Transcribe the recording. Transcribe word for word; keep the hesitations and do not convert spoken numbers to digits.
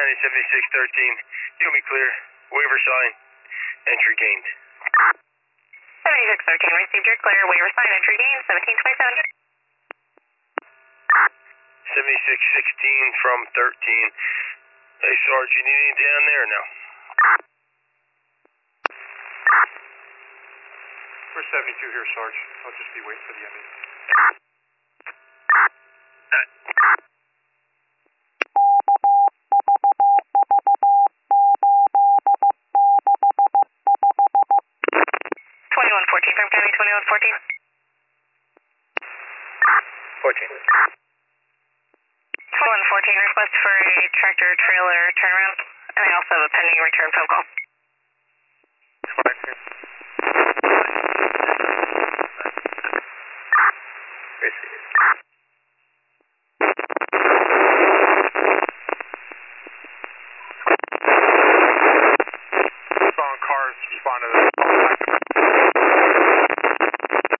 County seventy-six thirteen. You will be clear. Waiver sign. Entry gained. seventy-six thirteen, received your clear. Waiver sign. Entry gained. seventeen twenty-seven. seventy-six sixteen from thirteen. Hey, Sarge, you need anything down there or no? We're seventy-two here, Sarge. I'll just be waiting for the M E. twenty-one fourteen from County twenty-one fourteen. fourteen. twenty-one fourteen, request for a tractor trailer turnaround. And I also have a pending return phone call. Phone cars respond to this.